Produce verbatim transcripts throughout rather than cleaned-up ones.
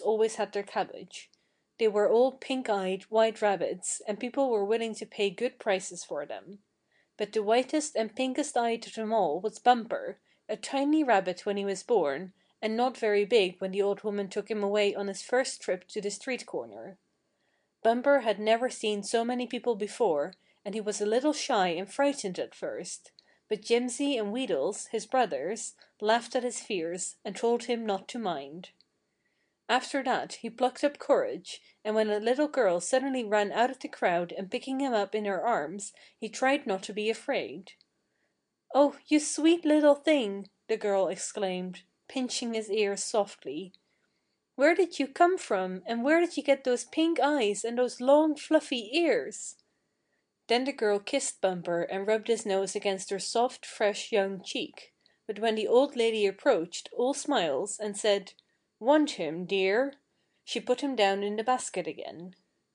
always had their cabbage. They were all pink-eyed, white rabbits, and people were willing to pay good prices for them. But the whitest and pinkest-eyed of them all was Bumper, a tiny rabbit when he was born, and not very big when the old woman took him away on his first trip to the street corner. Bumper had never seen so many people before, and he was a little shy and frightened at first. But Jimsy and Wheedles, his brothers, laughed at his fears, and told him not to mind. After that he plucked up courage, and when a little girl suddenly ran out of the crowd and picking him up in her arms, he tried not to be afraid. "Oh, you sweet little thing!" the girl exclaimed, pinching his ears softly. "Where did you come from, and where did you get those pink eyes and those long fluffy ears?" Then the girl kissed Bumper and rubbed his nose against her soft, fresh young cheek. But when the old lady approached, all smiles, and said, "Want him, dear?" she put him down in the basket again.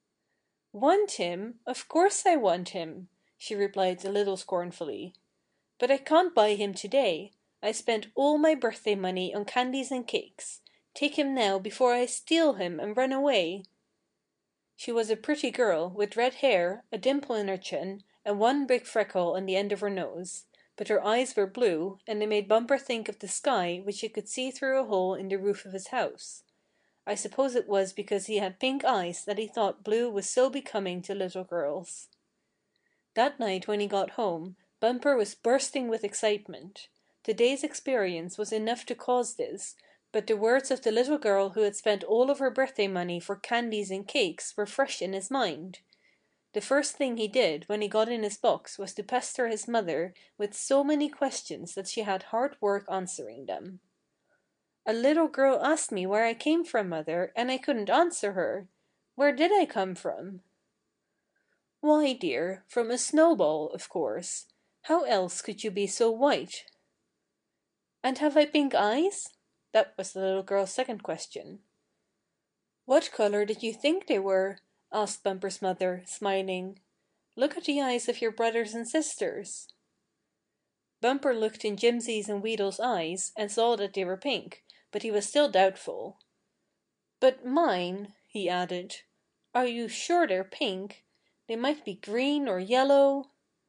"Want him? Of course I want him," she replied a little scornfully. "But I can't buy him today. I spent all my birthday money on candies and cakes. Take him now before I steal him and run away." She was a pretty girl, with red hair, a dimple in her chin, and one big freckle on the end of her nose. But her eyes were blue, and they made Bumper think of the sky which he could see through a hole in the roof of his house. I suppose it was because he had pink eyes that he thought blue was so becoming to little girls. That night when he got home, Bumper was bursting with excitement. The day's experience was enough to cause this, but the words of the little girl who had spent all of her birthday money for candies and cakes were fresh in his mind. The first thing he did when he got in his box was to pester his mother with so many questions that she had hard work answering them. "A little girl asked me where I came from, Mother, and I couldn't answer her. Where did I come from?" "Why, dear, from a snowball, of course. How else could you be so white?" "And have I pink eyes?" That was the little girl's second question. "What color did you think they were?" asked Bumper's mother, smiling. "Look at the eyes of your brothers and sisters." Bumper looked in Jimsy's and Wheedles' eyes and saw that they were pink, but he was still doubtful. "But mine," he added. "Are you sure they're pink? They might be green or yellow."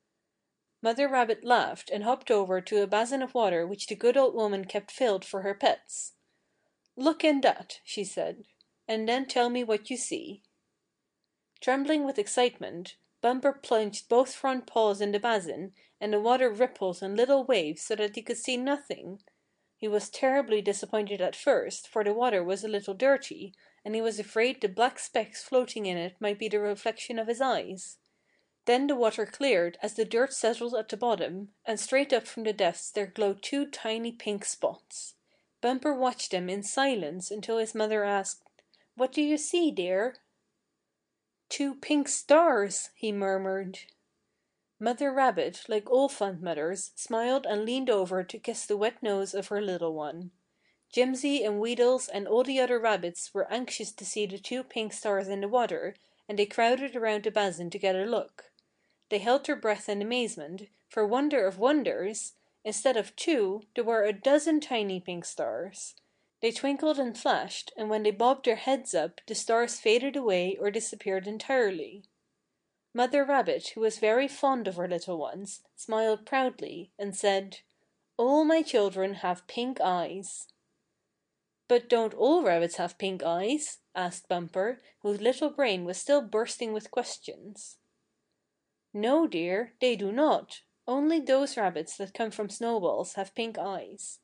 Mother Rabbit laughed and hopped over to a basin of water which the good old woman kept filled for her pets. "Look in that," she said, "and then tell me what you see." Trembling with excitement, Bumper plunged both front paws in the basin, and the water rippled in little waves so that he could see nothing. He was terribly disappointed at first, for the water was a little dirty, and he was afraid the black specks floating in it might be the reflection of his eyes. Then the water cleared as the dirt settled at the bottom, and straight up from the depths there glowed two tiny pink spots. Bumper watched them in silence until his mother asked, "What do you see, dear?" "Two pink stars," he murmured. Mother Rabbit, like all fond mothers, smiled and leaned over to kiss the wet nose of her little one. Jimsy and Wheedles and all the other rabbits were anxious to see the two pink stars in the water, and they crowded around the basin to get a look. They held their breath in amazement, for wonder of wonders! Instead of two, there were a dozen tiny pink stars. They twinkled and flashed, and when they bobbed their heads up the stars faded away or disappeared entirely. Mother Rabbit, who was very fond of her little ones, smiled proudly and said, "All my children have pink eyes." "But don't all rabbits have pink eyes?" asked Bumper, whose little brain was still bursting with questions. "No, dear, they do not. Only those rabbits that come from snowballs have pink eyes."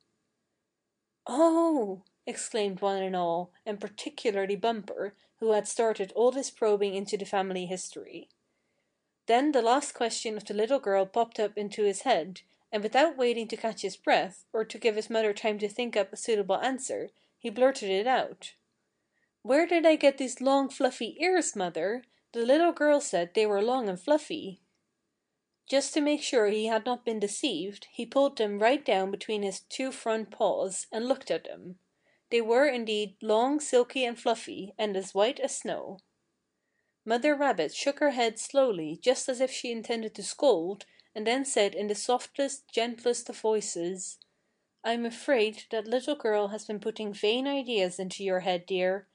"Oh!" exclaimed one and all, and particularly Bumper, who had started all this probing into the family history. Then the last question of the little girl popped up into his head, and without waiting to catch his breath, or to give his mother time to think up a suitable answer, he blurted it out. "Where did I get these long fluffy ears, Mother? The little girl said they were long and fluffy." Just to make sure he had not been deceived, he pulled them right down between his two front paws, and looked at them. They were indeed long, silky and fluffy, and as white as snow. Mother Rabbit shook her head slowly, just as if she intended to scold, and then said in the softest, gentlest of voices, "I'm afraid that little girl has been putting vain ideas into your head, dear.